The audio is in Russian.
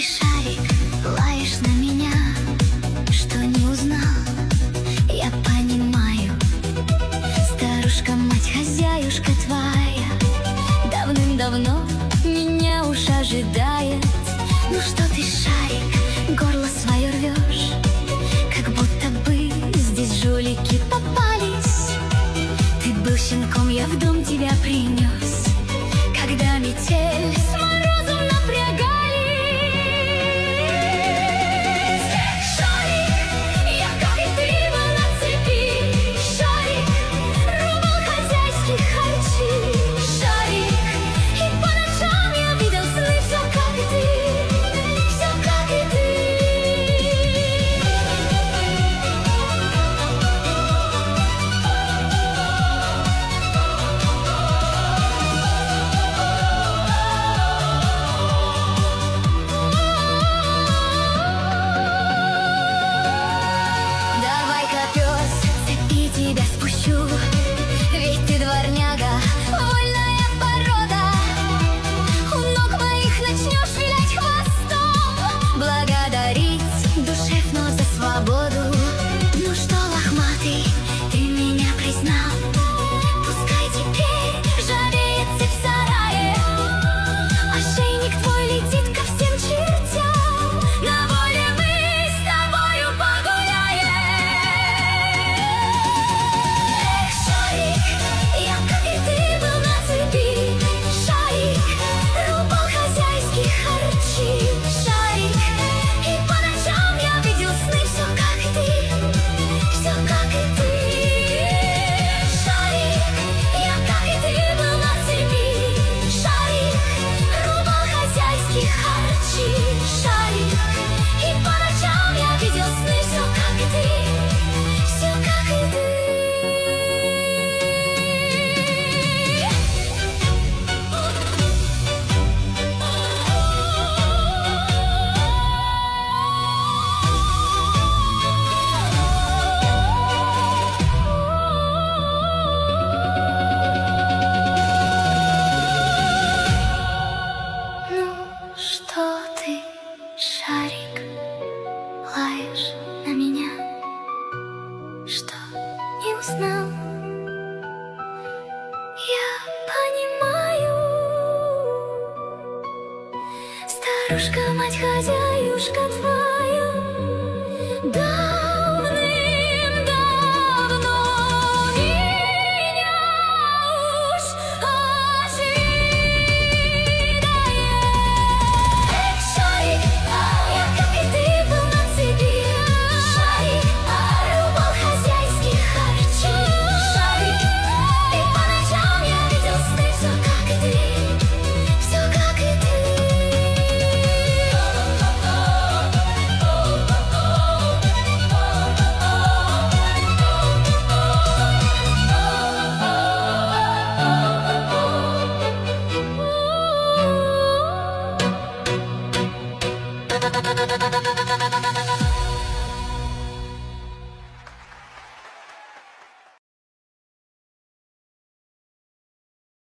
шарик, лаешь на меня, что не узнал, я понимаю. Старушка, мать, хозяюшка твоя давным-давно меня уж ожидает. Ну что ты, шарик, горло свое рвешь, как будто бы здесь жулики попались. Ты был щенком, я в дом тебя принес, когда метель с морозом напрягались. Шарик, я, как и ты, был на цепи. Шарик, рубал хозяйские харчи. Шарик, и по ночам я видел сны, все как и ты, все как и ты. Давай-ка, пес, цепи тебя спущу, ведь ты дворняга, вольная порода. У ног моих начнешь вилять хвостом, благодарить душевно за свободу. Ну что, лохматый, ты меня признал, пускай теперь жареется в сарае. Ошейник твой летит ко всем чертям, на воле мы с тобою погуляем. Эх, шарик, я, как и ты, был на цепи. Шарик, рубал хозяйские харчи. Шарик, и по ночам я видел сны, все как и ты, все как и ты. Шарик, я, как и ты, был на цепи. Шарик, рубал хозяйские харчи. Шарик, и по ночам я видел сны, все как и ты, все как и ты. Ну что ты, шарик, лаешь на меня, что не узнал, я понимаю. Старушка, мать, хозяюшка твоя давным-давно меня уж ожидает. Эх, шарик, я, как и ты, был на цепи. Шарик, рубал хозяйские харчи. Шарик, и по ночам я видел сны, все как и ты, все как и ты.